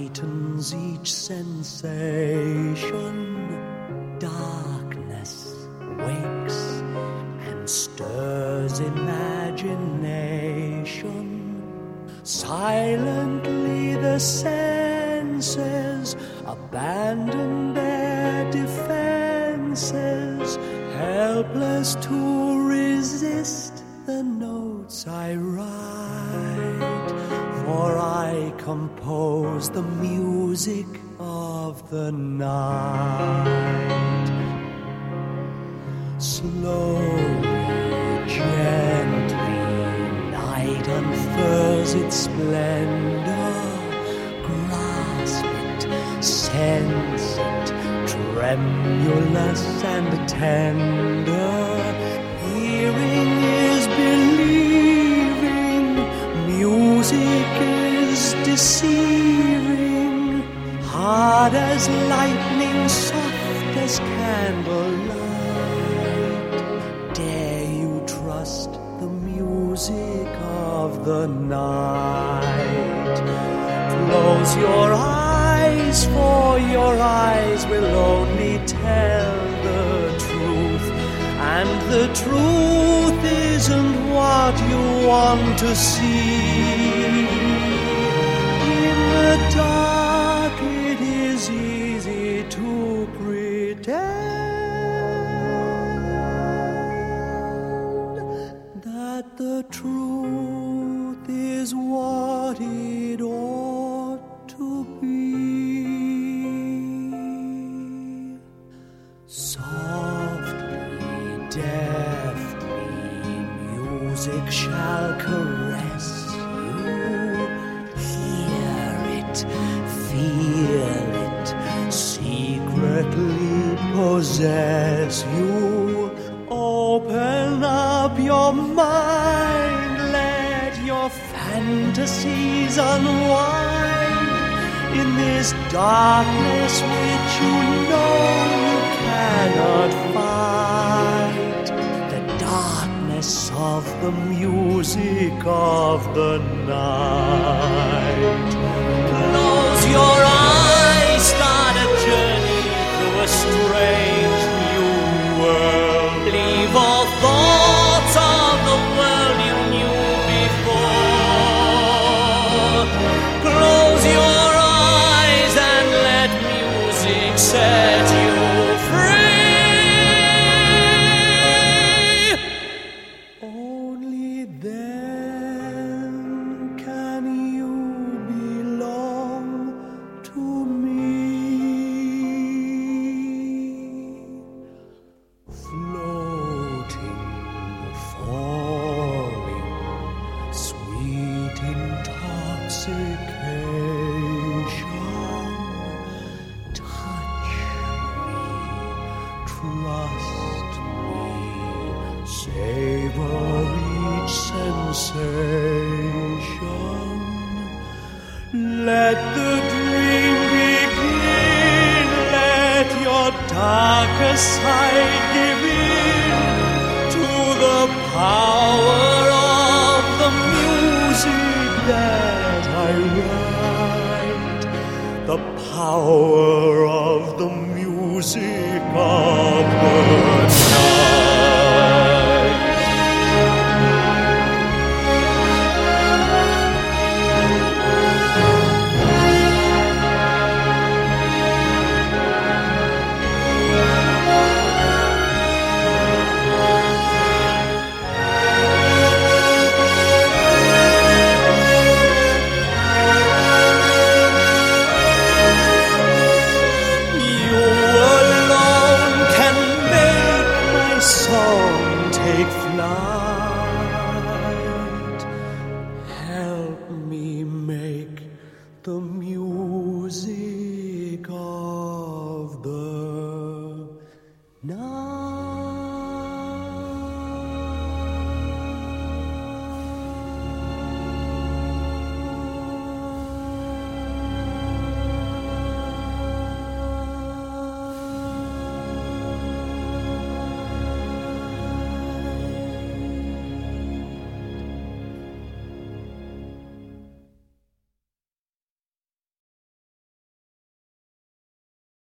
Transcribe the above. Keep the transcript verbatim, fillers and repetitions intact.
lightens each sensation. Darkness wakes and stirs imagination. Silently the senses abandon their defenses, helpless to resist the notes I write, for I compose the music of the night. Slowly, gently, night unfurls its splendor. Grasp it, sense it, tremulous and tender. Hearing is believing, music is deceiving. Hard as lightning, soft as candlelight. Dare you trust the music of the night? Close your eyes, for your eyes will only tell the truth, and the truth isn't what you want to see. In the dark it is easy to pretend that the truth is what it ought to be. Softly, deftly, music shall caress you. Hear it, feel it, secretly possess you. Open up your mind, let your fantasies unwind in this darkness which you know you cannot fight. The darkness of the music of the night. Close your eyes, start a journey through a strange new world. Leave all thoughts of the world you knew before. Close your eyes and let music set you free. Only then can you belong to me. Floating, falling, sweet intoxication. Touch me, trust me, savor each sensation. Let the dream begin, let your darkest side give in to the power of the music that I write. The power of the music of the night. You alone can make my song take flight. Help me make the music